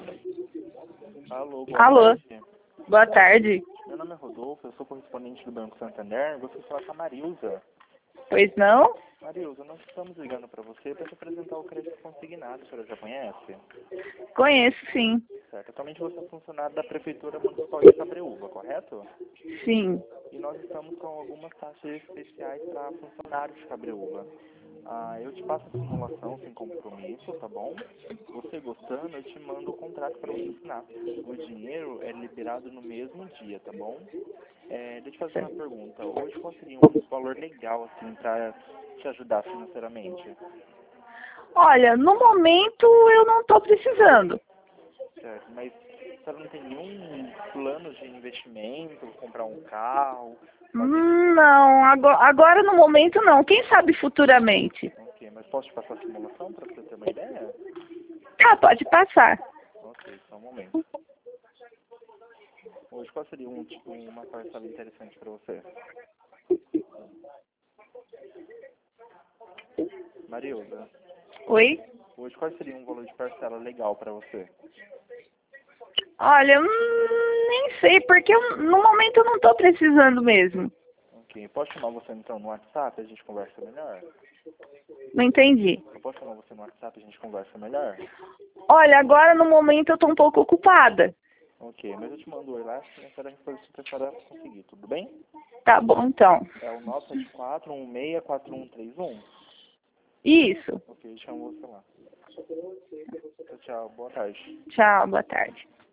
Alô, boa Alô, tarde. boa tarde. Meu nome é Rodolfo, eu sou correspondente do Banco Santander. Você fala com a Marilza. Pois não? Marilza, nós estamos ligando para você para te apresentar o crédito consignado. A senhora já conhece? Conheço, sim. Certo. Atualmente você é funcionário da Prefeitura Municipal de Cabreúva, correto? Sim. E nós estamos com algumas taxas especiais para funcionários de Cabreúva. Eu te passo a simulação sem compromisso, tá bom? Você gostando, eu te mando o contrato para você assinar. O dinheiro é liberado no mesmo dia, tá bom? Deixa eu te fazer uma pergunta. Hoje qual seria um valor legal, assim, para te ajudar financeiramente? Olha, no momento eu não estou precisando. Certo, mas você não tem nenhum plano de investimento, comprar um carro, fazer... Não, agora no momento não. Quem sabe futuramente? Ok, mas posso te passar a simulação para você ter uma ideia? Tá, pode passar. Ok, só um momento. Hoje qual seria uma parcela interessante para você? Marilza, Oi? hoje qual seria um valor de parcela legal para você? Olha, nem sei, porque no momento eu não estou precisando mesmo. Ok, posso chamar você então no WhatsApp e a gente conversa melhor? Não entendi. Eu posso chamar você no WhatsApp e a gente conversa melhor? Olha, agora no momento eu estou um pouco ocupada. Ok, mas eu te mando oi lá, se a senhora conseguir, tudo bem? Tá bom, então. É o 974164131. Isso. Ok, chamo você lá. Tchau, tchau, boa tarde. Tchau, boa tarde.